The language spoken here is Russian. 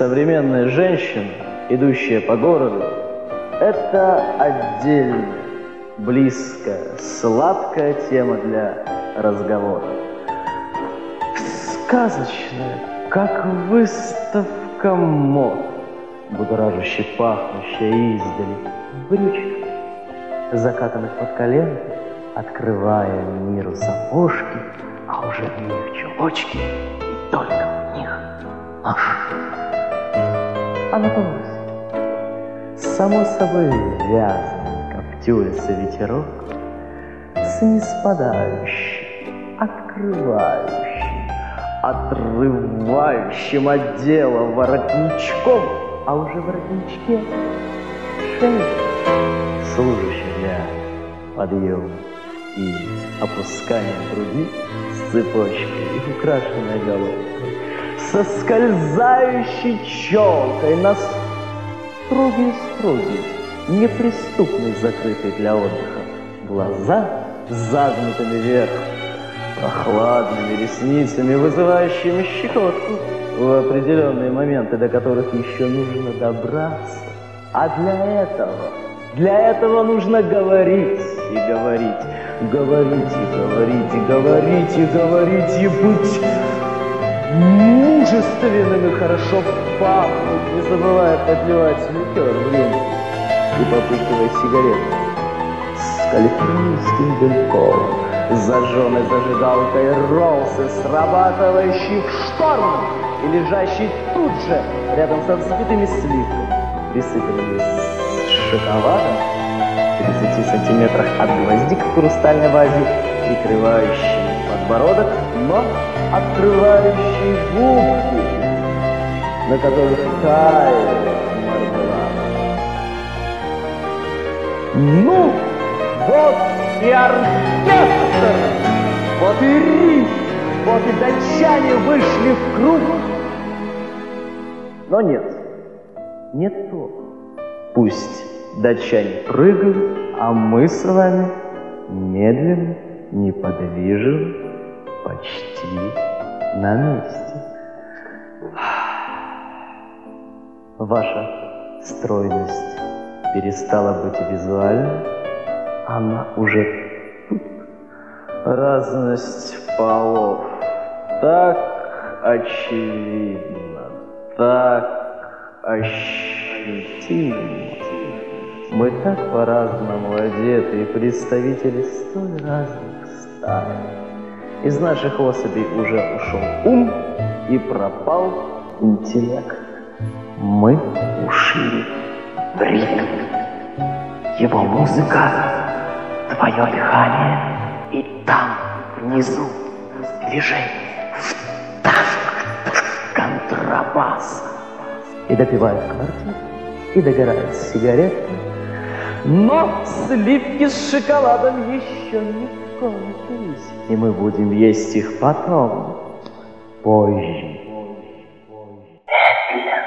современная женщина, идущая по городу, это отдельная, близкая, сладкая тема для разговора. Сказочная, как выставка мод, будоражаще пахнущая издали, в брючках, закатанных под коленки, открывая миру сапожки, а уже в них чулочки, и только в них нож. А на полосе, само собой вязаный, коптюрится ветерок, с неспадающим, открывающим, отрывающим от дела воротничком, а уже в воротничке шея, служащая для подъема и опускания груди с цепочкой и украшенной головкой, со скользающей челкой на строгие, неприступные, закрытые для отдыха глаза с загнутыми вверх, прохладными ресницами, вызывающими щекотку в определенные моменты, до которых еще нужно добраться. А для этого нужно говорить и говорить, говорить и говорить, и говорить и говорить, и быть мужественным и хорошо пахнуть, не забывая подливать ликер в рюмку и попыхивая сигарету с калифорнийским дымком, зажженной зажигалкой роллсы, срабатывающий в шторм и лежащий тут же рядом со взбитыми сливками, присыпанными шоколадом в 30 сантиметрах от гвоздик в хрустальной вазе, прикрывающий подбородок, но открывающий губки, на которых тает мармелад. Ну, вот и оркестр, вот и риф, вот и датчане вышли в круг. Но нет, не то. Пусть датчане прыгают, а мы с вами медленно, неподвижно, почти на месте. Ваша стройность перестала быть визуальной, она уже тут. Разность полов так очевидна, так ощутима. Мы так по-разному одеты, и представители столь разных стай. Из наших особей уже ушел ум и пропал интеллект. Мы ушли в ритм. Его музыка, твое дыхание, и там, внизу, движение в такт контрабаса. И допивают квартиру, и догорают сигареты, но сливки с шоколадом еще не кончились, и мы будем есть их потом, позже. Медленно.